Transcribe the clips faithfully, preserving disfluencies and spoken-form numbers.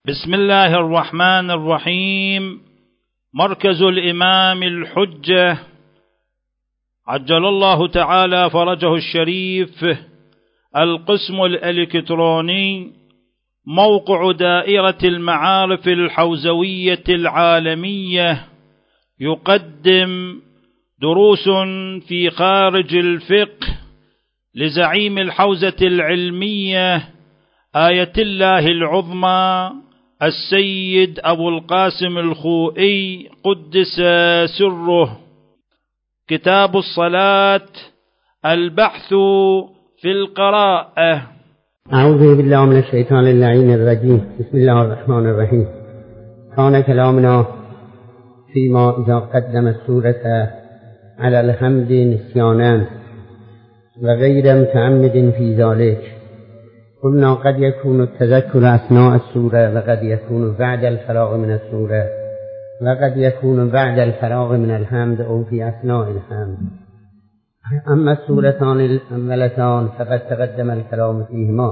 بسم الله الرحمن الرحيم. مركز الإمام الحجة عجل الله تعالى فرجه الشريف، القسم الإلكتروني، موقع دائرة المعارف الحوزوية العالمية، يقدم دروس في خارج الفقه لزعيم الحوزة العلمية آية الله العظمى السيد أبو القاسم الخوئي قدس سره. كتاب الصلاة، البحث في القراءة. أعوذ بالله من الشيطان اللعين الرجيم. بسم الله الرحمن الرحيم. كان كلامنا فيما إذا قدم السورة على الحمد نسيانا وغير متعمد في ذلك. قلنا قد يكون التذكر أثناء السورة، وقد يكون بعد الفراغ من السورة، وقد يكون بعد الفراغ من الحمد أو في أثناء الحمد. أما السورتان الأولتان فقد تقدم الكلام فيهما،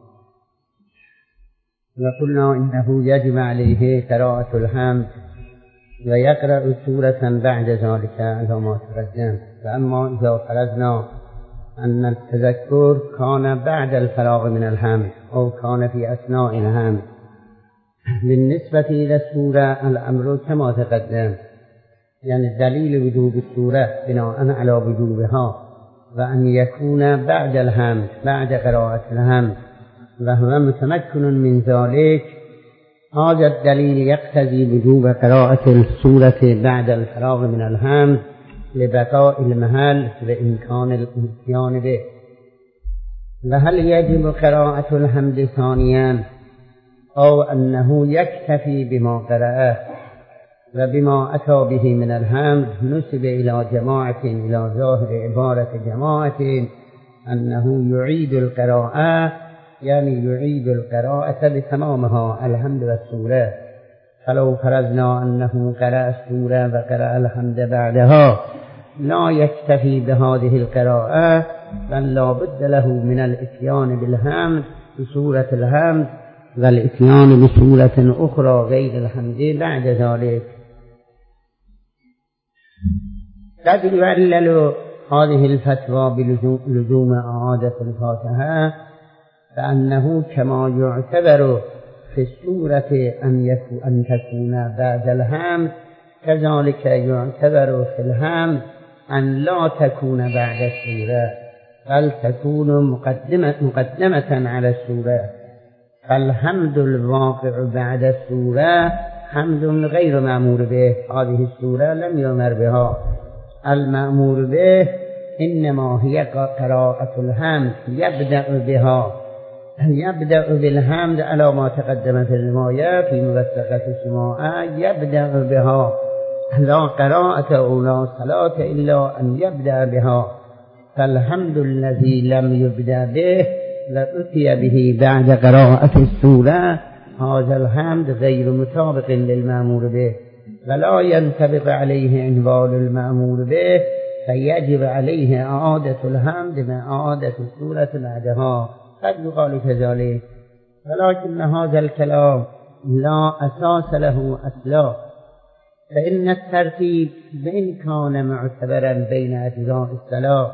وقلنا إنه يجب عليه قراءة الحمد ويقرأ سورة بعد ذلك على ما تقدم. فأما إذا فرضنا أن التذكر كان بعد الفراغ من الحمد أو كان في أثناء الحمد، بالنسبة إلى السورة الأمر كما تقدم، يعني دليل وجوب السورة بناء على وجوبها، وأن يكون بعد الحمد بعد قراءة الحمد وهو متمكن من ذلك. هذا الدليل يقتضي وجوب قراءة السورة بعد الفراغ من الحمد لبقاء المحل وإمكان الاتيان به. وهل يجب قراءة الحمد ثانيا أو أنه يكتفي بما قرأه وبما أتى به من الحمد؟ نسب إلى جماعة، إلى ظاهر عبارة جماعة، أنه يعيد القراءة، يعني يعيد القراءة بتمامها الحمد والسورة. فلو فرضنا أنه قرأ السورة وقرأ الحمد بعدها لا يكتفي بهذه القراءة، بل لا بد له من الاتيان بالحمد بسورة الحمد والاتيان بسورة أخرى غير الحمد بعد ذلك. قد يعلل هذه الفتوى بلزوم إعادة الفاتحة، فأنه كما يعتبر في السورة أن يكون أن تكون بعد الحمد، كذلك يعتبر في الحمد أن لا تكون بعد السورة، بل تكون مقدمة, مقدمة على السورة. فالحمد الواقع بعد السورة حمد غير مأمور به، هذه السورة لم يؤمر بها. المأمور به إنما هي قراءة الحمد، يبدأ بها، يبدأ بالحمد على ما تقدم في الرواية في موثقة السماعة، يبدأ بها، لا قراءة أو لا صلاة إلا أن يبدأ بها. فالحمد الذي لم يبدأ به لأتي به بعد قراءة السورة، هذا الحمد غير مطابق للمأمور به، ولا ينطبق عليه عنوان المأمور به، فيجب عليه إعادة الحمد مع إعادة السورة بعدها. قد يقال كذلك، ولكن هذا الكلام لا أساس له أصلا، فإن الترتيب بإن كان معتبرا بين أجزاء الصلاة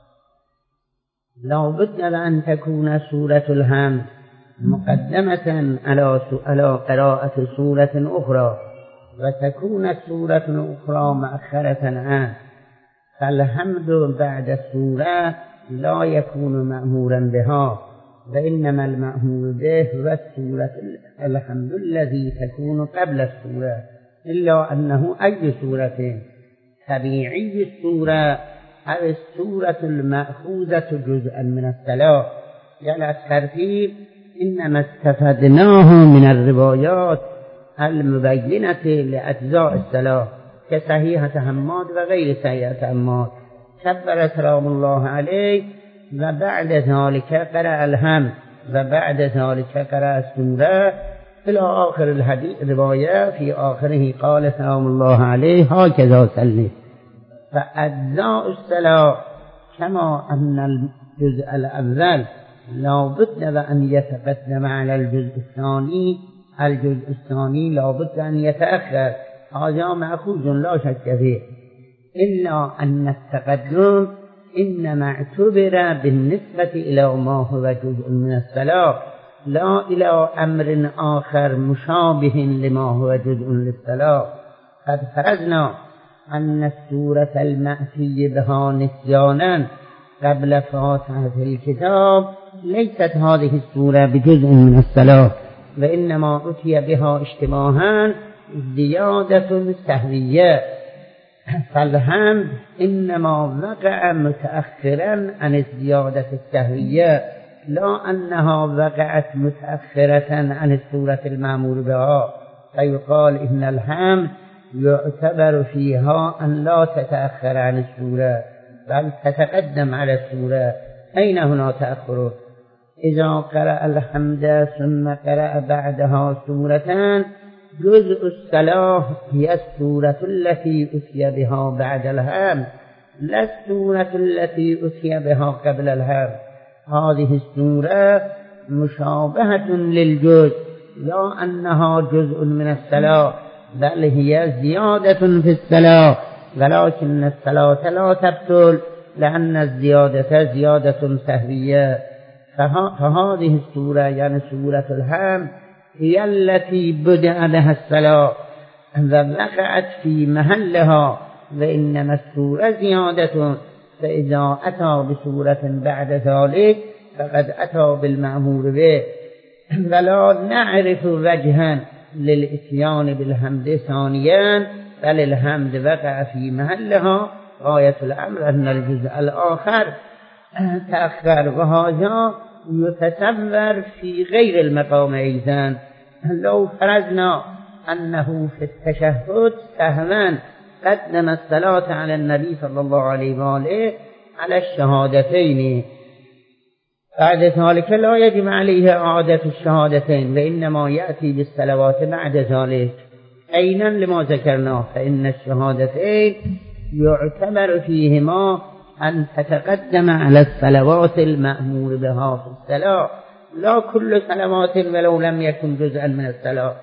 لا بد أن تكون سورة الحمد مقدمة على قراءة سورة أخرى، وتكون السورة الأخرى مؤخرة عنه. فالحمد بعد السورة لا يكون مأمورا بها، وإنما المأمور به هو السورة الحمد الذي تكون قبل السورة، إلا أنه أي سورة، طبيعي السورة أو السورة المأخوذة جزءا من الصلاة. يعني الترتيب إنما استفدناه من الروايات المبينة لأجزاء الصلاة كصحيحة حماد وغير صحيحة حماد. كبر سلام الله عليه وبعد ذلك قرأ الحمد وبعد ذلك قرأ السورة إلى آخر الحديث رواية، في آخره قال سلام الله عليه هكذا صلي. فأجزاء الصلاة كما أن الجزء الأول لا بد أن يتقدم على الجزء الثاني، الجزء الثاني لابد أن يتأخر، هذا مأخوذ لا شك فيه، إلا أن التقدم إنما اعتبر بالنسبة إلى ما هو جزء من الصلاة، لا إلى أمر آخر مشابه لما هو جزء للصلاة. قد فرضنا أن السورة المأتي بها نسيانا قبل فاتحة الكتاب ليست هذه السورة بجزء من الصلاة، وإنما أتي بها اشتباها زيادة سهوية، فالحمد إنما وقع متأخرا عن الزيادة السهوية، لا أنها وقعت متأخرة عن السورة المأمور بها، فيقال إن الحمد يعتبر فيها أن لا تتأخر عن السورة بل تتقدم على السورة. أين هنا تأخر؟ إذا قرأ الحمد ثم قرأ بعدها سورتان، جزء الصلاة هي السورة التي أتي بها بعد الحمد، لا السورة التي أتي بها قبل الحمد. هذه السورة مشابهة للجزء، لا أنها جزء من الصلاة بل هي زيادة في الصلاة، ولكن الصلاة لا تبطل لأن الزيادة زيادة سهوية. فهذه السورة يعني سورة الحمد هي التي بدأ بها الصلاة ووقعت في محلها، وإنما السورة زيادة، فإذا أتى بسورة بعد ذلك فقد أتى بالمأمور به، ولا نعرف وجها للإتيان بالحمد ثانيا، بل الحمد وقع في محلها. غاية الأمر أن الجزء الآخر تأخر، وهذا يتصور في غير المقام أيضا. لو فرضنا أنه في التشهد سهوا قدم الصلاة على النبي صلى الله عليه وآله على الشهادتين، بعد ذلك لا يجب عليه إعادة الشهادتين، وإنما يأتي بالصلوات بعد ذلك عينا لما ذكرناه، فإن الشهادتين يعتبر فيهما أن تتقدم على الصلوات المأمور بها في الصلاة، لا كل صلوات ولو لم يكن جزءا من الصلاة.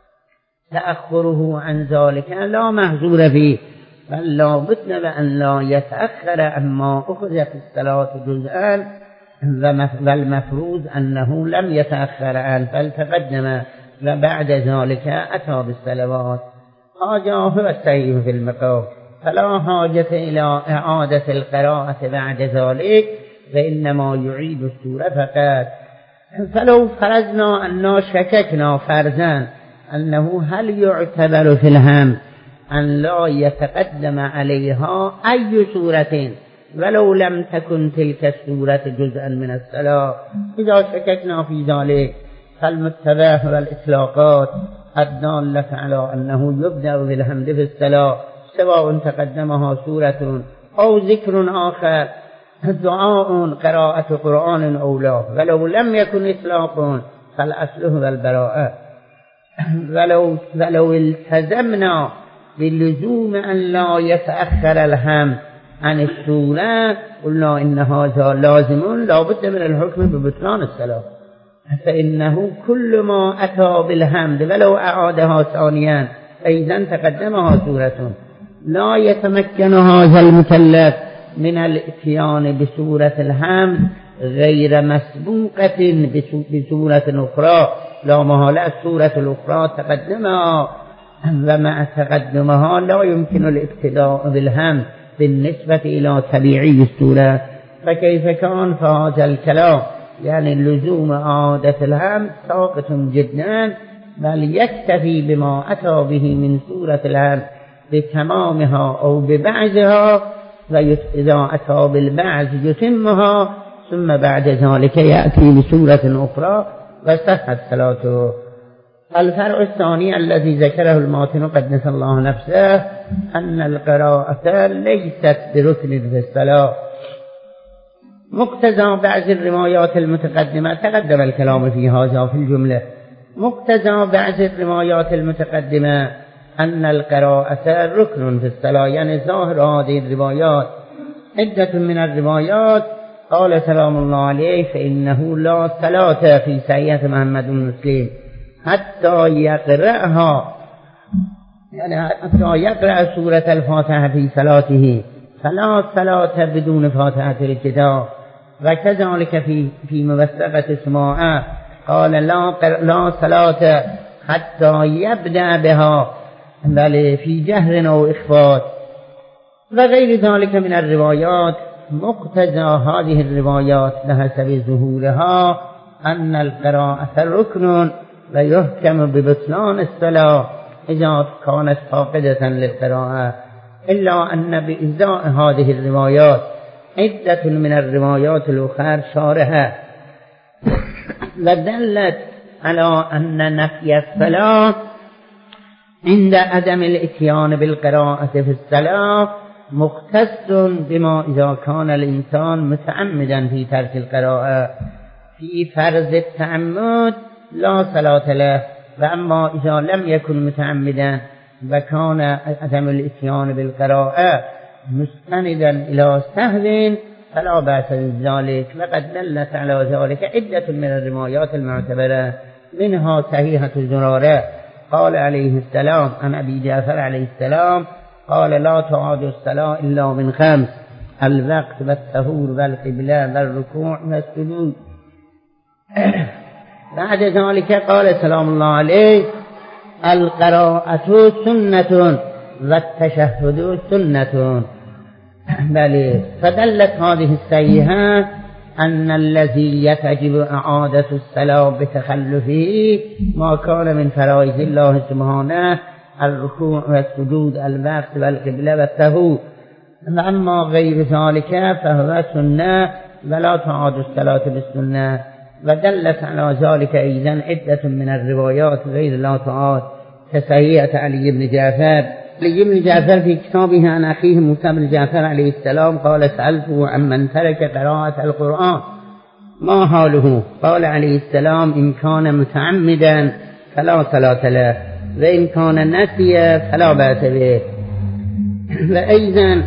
تأخره عن ذلك لا محظور فيه، بل لا بد بأن لا يتأخر عما أخذ في الصلاة جزءا، والمفروض أنه لم يتأخر عنه بل تقدم، وبعد ذلك أتى بالصلوات. هذا هو الصحيح في المقام، فلا حاجة إلى إعادة القراءة بعد ذلك، فإنما يعيد السورة فقط. فلو فرضنا أننا شككنا فرضا أنه هل يعتبر في الهم أن لا يتقدم عليها أي سورة ولو لم تكن تلك السورة جزءا من الصلاة، إذا شككنا في ذلك فالمتبع والإطلاقات الدالة على أنه يبدأ بالحمد في الصلاة سواء تقدمها سورة أو ذكر آخر، دعاء قراءة قرآن أو لا، ولو لم يكن إطلاق فالأصل هو البراءة. ولو, ولو التزمنا باللزوم أن لا يتأخر الحمد عن السورة قلنا إن هذا لازم لا بد من الحكم ببطلان الصلاة، فإنه كل ما أتى بالحمد ولو أعادها ثانيا أيضا تقدمها سورة، لا يتمكن هذا المكلف من الاتيان بسورة الحمد غير مسبوقة بسورة أخرى، لا محالة السورة الأخرى تقدمها، ومع تقدمها لا يمكن الابتداء بالحمد بالنسبة إلى تبعي السورة، فكيف كان فهذا الكلام يعني اللزوم عادة الحمد ساقط جدا، بل يكتفي بما أتى به من سورة الحمد بتمامها أو ببعضها، وإذا أتى بالبعض يتمها، ثم بعد ذلك يأتي بسورة أخرى وصحت صلاته. الفرع الثاني الذي ذكره الماتن قدس الله نفسه أن القراءة ليست بركن في الصلاة. مقتضى بعض الروايات المتقدمة تقدم الكلام في هذا في الجملة، مقتضى بعض الروايات المتقدمة أن القراءة ركن في الصلاة، يعني ظاهر هذه الروايات عدة من الروايات قال سلام الله عليه فإنه لا صلاة في سيئة محمد المسلم حتی یقرأها، یعنی حتی یقرأ سورة الفاتحه فی صلاته فلا صلاة بدون فاتحة الكتاب. وكذلك في في موثقة سماعة قال لا لا صلاة حتى يبدأ بها، بل في جهر أو إخفاء وغير ذلك من الروايات. مقتضى هذه الروايات بحسب ظهورها أن القراءة ركن ويحكم ببطلان الصلاة إذا كانت فاقدة للقراءة، إلا أن بإزاء هذه الروايات عدة من الروايات الأخرى شارحة ودلت على أن نفي الصلاة عند عدم الاتيان بالقراءة في الصلاة مختص بما إذا كان الإنسان متعمدا في ترك القراءة. في فرض التعمد لا صلاة له، وأما إذا لم يكن متعمدا وكان عدم الاتيان بالقراءة مستندا إلى سهو فلا بأس بذلك. وقد دلت على ذلك عدة من الروايات المعتبرة، منها صحيحة زرارة قال عليه السلام عن أبي جعفر عليه السلام قال لا تعاد الصلاة إلا من خمس: الوقت والطهور والقبلة والركوع والسجود. بعد ذلك قال سلام الله عليه: القراءة سنة والتشهد سنة. بل فدلت هذه الصحيحة أن الذي يجب إعادة الصلاة بتخلفه ما كان من فرائض الله سبحانه: الركوع والسجود، الوقت والقبلة والطهور. أما غير ذلك فهو سنة ولا تعاد الصلاة بالسنة. ودلت على ذلك أيضا عدة من الروايات غير لا تعاد كصحيحة علي بن جعفر. علي بن جعفر في كتابه عن أخيه موسى بن جعفر عليه السلام قال: سألته عمن ترك قراءة القرآن ما حاله؟ قال عليه السلام: إن كان متعمدا فلا صلاة له، وإن كان نسي فلا بأس به. وأيضا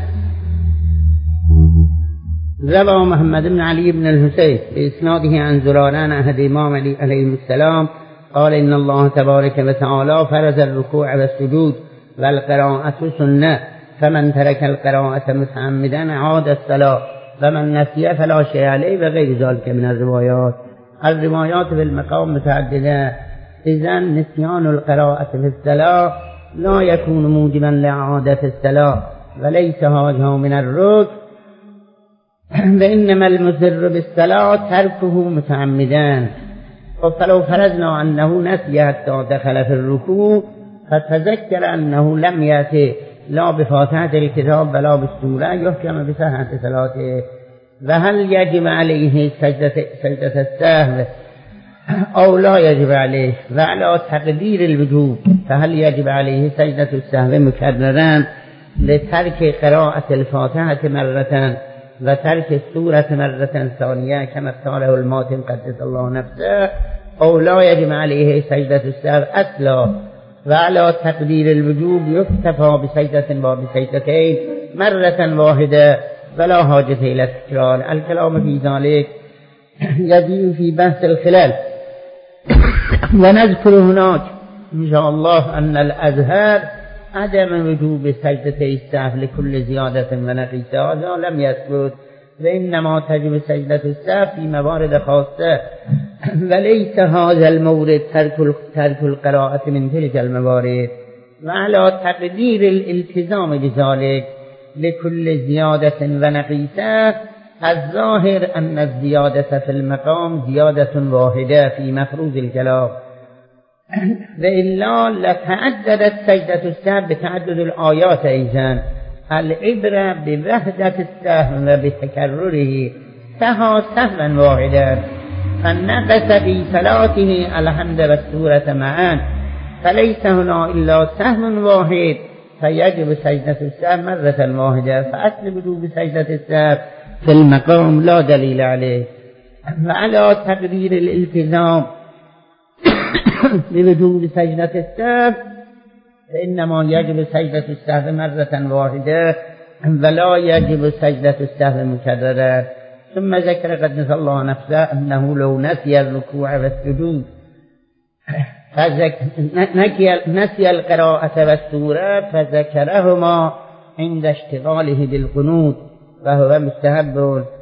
روى محمد بن علي بن الحسين بإسناده عن زراران أحد إمام علي عليه السلام قال: إن الله تبارك وتعالى فرض الركوع والسجود والقراءة سنة، فمن ترك القراءة متعمدا عاد الصلاة، ومن نسي فلا شيء عليه. وغير ذلك من الروايات. الروايات بالمقام متعددة، إذن نسيان القراءة في الصلاة لا يكون موجبا لإعادة الصلاة، وليس هذا من الركن، وإنما المسر بالصلاة تركه متعمدا. فلو فرضنا أنه نسي حتى دخل في الركوع فتذكر أنه لم يأتي لا بفاتحة الكتاب ولا بالسورة يحكم بصحة صلاته. وهل يجب عليه سجدة, سجدة السهو أو لا يجب عليه؟ وعلى تقدير الوجوب فهل يجب عليه سجدة السهو مكررا لترك قراءة الفاتحة مرة وترك السورة مرة ثانية كما اختاره الماتن قدس الله نفسه، أو لا يجب عليه سجدة السهو أصلا؟ وعلى تقدير الوجوب يكتفى بسجدة وبسجدتين مرة واحدة ولا حاجة إلى التكرار. الكلام في ذلك يجب في بحث الخلال، ونذكر هناك إن شاء الله أن الأزهر عدم وجوب سجدتي السهو لكل زيادة ونقيصة هذا لم يثبت، وإنما تجب سجدة السهو في موارد خاصة، وليس هذا المورد ترك القراءة من تلك الموارد. وعلى تقدير الالتزام بذلك لكل زيادة ونقيصة الظاهر أن الزيادة في المقام زيادة واحدة في مفروض الكلام، وإلا لتعددت سجدة السهو بتعدد الآيات. أيضا العبرة بوحدة السهو وبتكرره، سهى سهوا واحدا فنقص في صلاته الحمد والسورة معا، فليس هنا إلا سهو واحد فيجب سجدة السهو مرة واحدة. فأصل وجوب سجدة السهو في المقام لا دليل عليه. وعلى تقدير الالتزام بوجوب سجدة السهو فإنما يجب سجدة السهو مرة واحدة ولا يجب سجدة السهو مكررة. ثم ذكر قدس الله نفسه أنه لو نسي الركوع والسجود فذك... نسي القراءة والسورة فذكرهما عند اشتغاله بالقنوت فهو مستحب.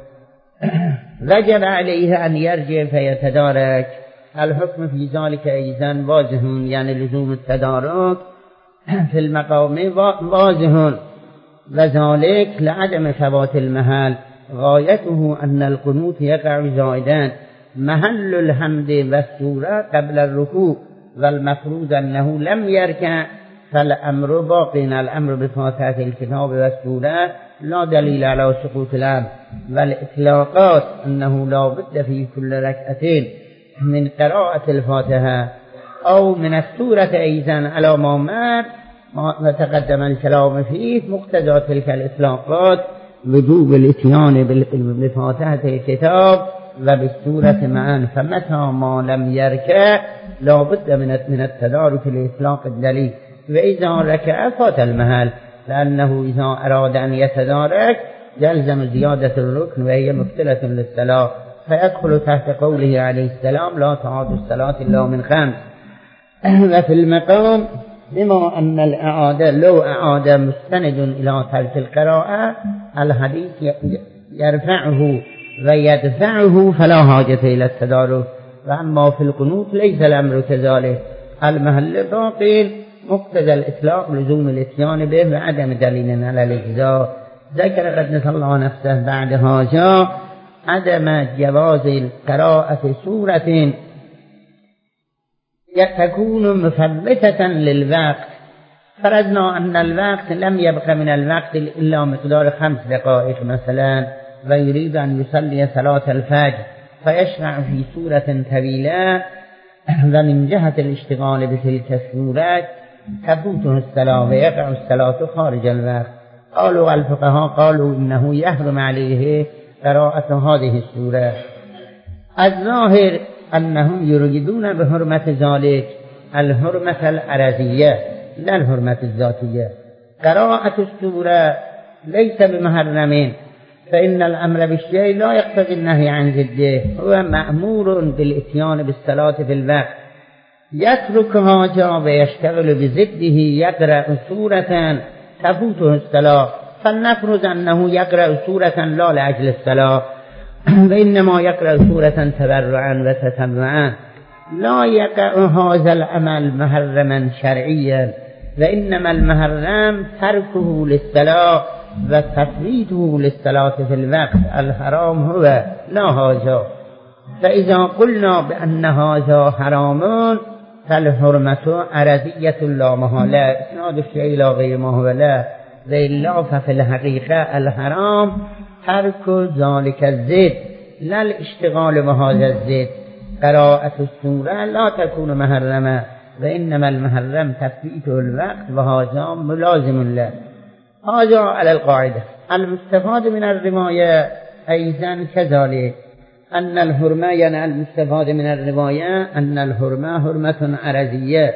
وجب عليه أن يرجع فيتدارك. الحكم في ذلك أيضا واضح، يعني لزوم التدارك في المقام واضح، وذلك لعدم ثبات المحل. غايته أن القنوت يقع زائدا محل الحمد والسورة قبل الركوع، والمفروض أنه لم يركع، فالأمر باق. الأمر بفاتحة الكتاب والسورة لا دليل على سقوط الأمر، والإطلاقات أنه لا بد في كل ركعتين من قراءة الفاتحة أو من السورة أيضا على ما مر وتقدم الكلام فيه. مقتضى تلك الإطلاقات وجوب الإتيان بفاتحة الكتاب وبالسورة معا، فمتى ما لم يركع لا بد من التدارك لإطلاق الدليل، وإذا ركع فات المحل، لأنه إذا أراد أن يتدارك يلزم زيادة الركن وهي مبطلة للصلاة، فيدخل تحت قوله عليه السلام لا تعاد الصلاة إلا من خمس. وفي المقام بما أن الإعادة لو أعاد مستند إلى ترك القراءة الحديث يرفعه ويدفعه فلا حاجة إلى التدارك. وأما في القنوت ليس الأمر كذلك، المحل باقي، مقتضى الإطلاق لزوم الإتيان به وعدم دليل على الإجزاء. ذكر قدس الله نفسه بعد هذا عدم جواز قراءة سورة تكون مثبتة للوقت. فرضنا أن الوقت لم يبقى من الوقت إلا مقدار خمس دقائق مثلا، ويريد أن يصلي صلاة الفجر فيشرع في سورة طويلة، ومن جهة الاشتغال بتلك السورة تفوته الصلاة ويقع الصلاة خارج الوقت. قالوا الفقهاء قالوا إنه يحرم عليه قراءة هذه السورة. الظاهر أنهم يريدون بحرمة ذلك الحرمة العرضية لا الحرمة الذاتية. قراءة السورة ليس بمحرم، فإن الأمر بالشيء لا يقتضي النهي عن ضده، هو مأمور بالإتيان بالصلاة في الوقت. يتركها جا ويشتغل بضده يقرأ سورة تفوته الصلاة، فلنفرض أنه يقرأ سورة لا لأجل الصلاة، وإنما يقرأ سورة تبرعا وتتبعا، لا يقع هذا العمل محرما شرعيا، وإنما المحرم تركه للصلاة وتفويته للصلاة في الوقت. الحرام هو لا هذا. فإذا قلنا بأن هذا حرام فالحرمة عرضية لا محالة، إسناد الشيء لا غير ما هو لا، وإلا ففي الحقيقة الحرام ترك ذلك الزيد لا الاشتغال بهذا الزيد. قراءة السورة لا تكون محرمة، وإنما المحرم تفويته الوقت، وهذا ملازم له. هذا على القاعدة. المستفاد من الرواية أيضا كذلك أن الحرمة، يعني المستفاد من الرواية أن الحرمة حرمة عرضية.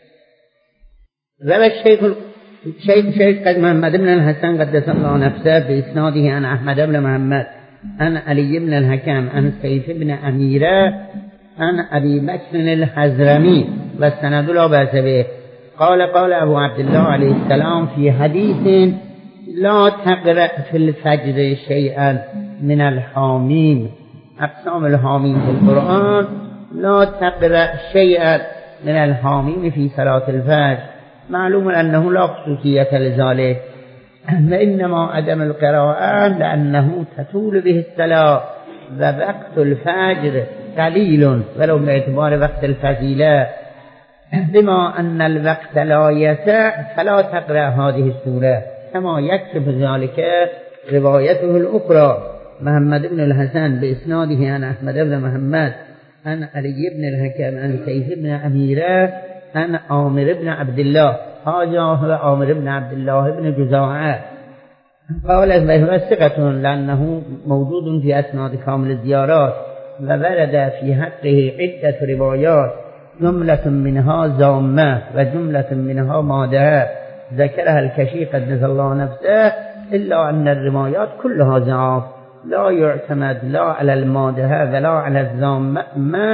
ذلك الشيخ الشيخ شيخ قد محمد بن الحسن قدس الله نفسه بإسناده عن أحمد بن محمد عن علي بن الحكم عن سيف بن أميرة عن أبي بكر الحزرمي والسند لا بأس به قال قال أبو عبد الله عليه السلام في حديث لا تقرأ في الفجر شيئا من الحاميم. أقسام الحاميم في القرآن لا تقرأ شيئا من الحاميم في صلاة الفجر. معلوم أنه لا خصوصية لذلك، وإنما عدم القراءة لأنه تطول به الصلاة، ووقت الفجر قليل ولو باعتبار وقت الفضيلة. بما أن الوقت لا يسع فلا تقرأ هذه السورة، كما يكشف ذلك روايته الأخرى محمد بن الحسن بإسناده عن أحمد بن محمد عن علي بن الحكم عن سيف بن أميرة عن عامر بن عبد الله. هذا هو عامر بن عبد الله بن جزاعة. قال وهو ثقة لأنه موجود في أسناد كامل الزيارات، وورد في حقه عدة روايات، جملة منها زامة وجملة منها مادة ذكرها الكشي قدس الله نفسه، إلا أن الروايات كلها ضعاف، لا يعتمد لا على المادة ولا على الزامة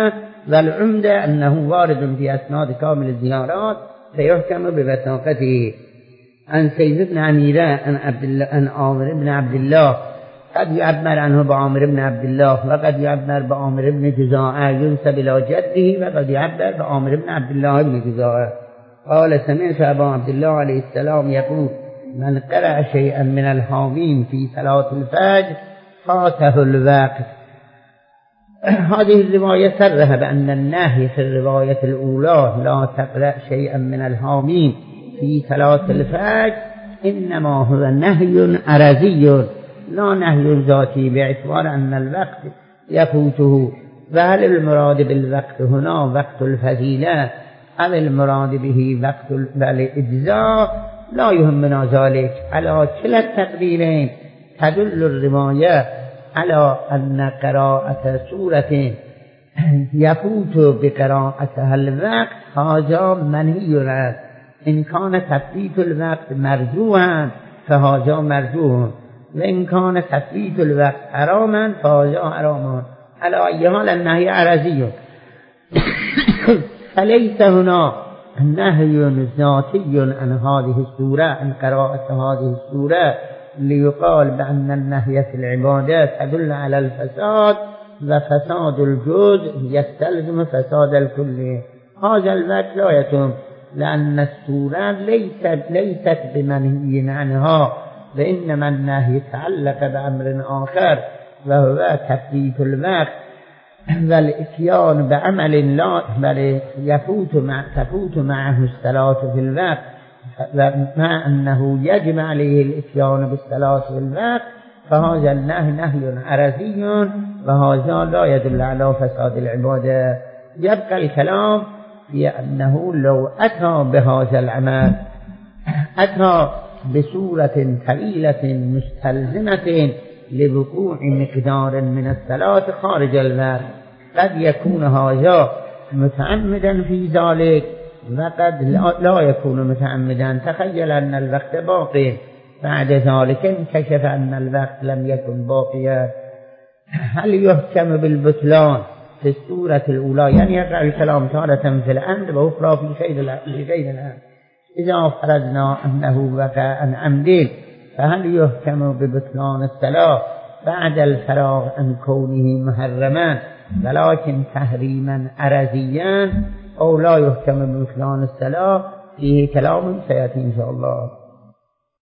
والعمدة أنه وارد في أسناد كامل الزيارات فيحكم بوثاقته. عن سيد بن عميرة عن عبد الله عن عامر بن عبد الله قد يعبر عنه بعامر بن عبد الله وقد يعبر بعامر بن جزاعة ينسب إلى جده وقد يعبر بعامر بن عبد الله بن جزاعة قال سمعت أبا عبد الله عليه السلام يقول من قرأ شيئا من الحاميم في صلاة الفجر فاته الوقت. هذه الرواية صرح بأن النهي في الرواية الأولى لا تقرأ شيئا من الحاميم في صلاة الفجر إنما هو نهي عرضي لا نهي ذاتي باعتبار أن الوقت يفوته. وهل المراد بالوقت هنا وقت الفضيلة أو المراد به وقت الإجزاء لا يهمنا ذلك. على كلا التقديرين تدل الرواية على أن قراءة سورة يفوت بقراءتها الوقت هذا منهي عنه. إن كان تفويت الوقت مرجوعا فهذا مرجوع وإن كان تفويت الوقت حراما فهذا حراما. على أي حال النهي عرضي فليس هنا نهي ذاتي عن هذه السورة عن قراءة هذه السورة ليقال بأن النهي في العبادات تدل على الفساد وفساد الجزء يستلزم فساد الكل. هذا الوقت لا يتم لأن السورة ليست, ليست بمنهي عنها وإنما النهي تعلق بأمر آخر وهو تفويت الوقت والإتيان بعمل لا بل يفوت مع تفوت معه الصلاة في الوقت مع أنه يجب عليه الإتيان بالصلاة في الوقت فهذا النهي نهي عرضي وهذا لا يدل على فساد العبادة. يبقى الكلام في أنه لو أتى بهذا العمل أتى بسورة طويلة مستلزمة لوقوع مقدار من الصلاة خارج الوقت قد يكون هذا متعمدا في ذلك وقد لا يكون متعمدا. تخيل أن الوقت باقي بعد ذلك انكشف أن الوقت لم يكن باقيا هل يحكم بالبطلان في السورة الأولى؟ يعني يقع الكلام تارة في الأمر وأخرى في غير الأمر. إذا فرضنا أنه وقع عن عمد فهل يحكم ببطلان الصلاة بعد الفراغ عن كونه محرما ولكن تحريما عرضيا أو لا يحكم ببطلان الصلاة؟ فيه كلام سيأتي إن شاء الله.